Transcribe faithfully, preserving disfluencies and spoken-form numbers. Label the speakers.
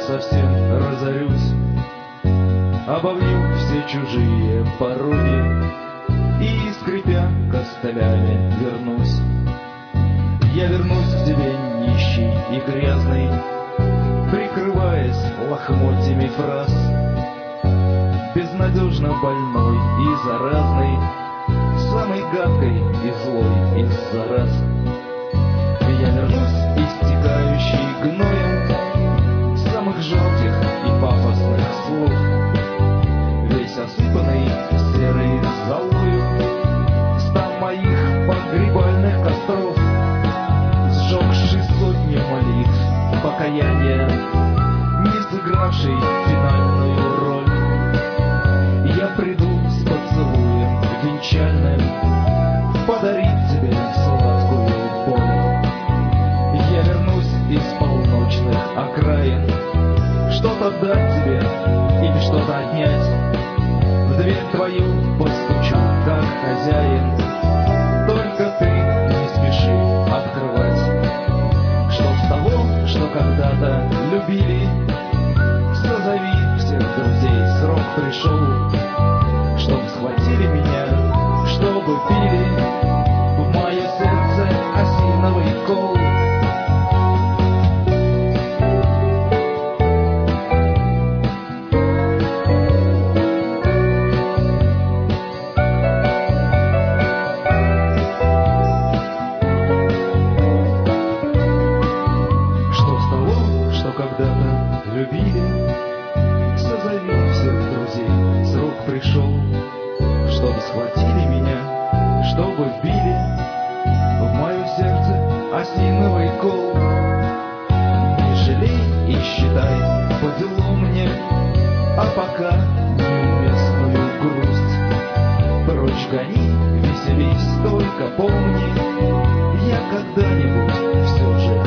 Speaker 1: совсем разорюсь, обовью все чужие пороги и, скрипя костылями, вернусь. Я вернусь к тебе нищий и грязный, прикрываясь лохмотьями фраз, безнадежно больной и заразный, самой гадкой и злой из зараз. Я вернусь, истекающий гноем самых жалких и пафосных слов, весь осыпанный серой золою стан моих погребальных костров, сжегший сотни молитв покаяния, не сыгравший финальную роль. Я приду с поцелуем венчальным подарить тебе сладкую боль. Я вернусь из полночных окраин, что-то дать тебе или что-то отнять. В дверь твою постучу, как хозяин, только ты не спеши открывать. Что с того, что когда-то любили, созови всех друзей, срок пришел, чтоб схватили меня, чтобы пили в мое сердце осиновый кол. Когда-то любили, созови всех друзей, срок пришел, чтобы схватили меня, чтобы вбили в мое сердце осиновый кол. Не жалей и считай по делу мне, а пока неуместную грусть прочь гони, веселись, только помни, я когда-нибудь все же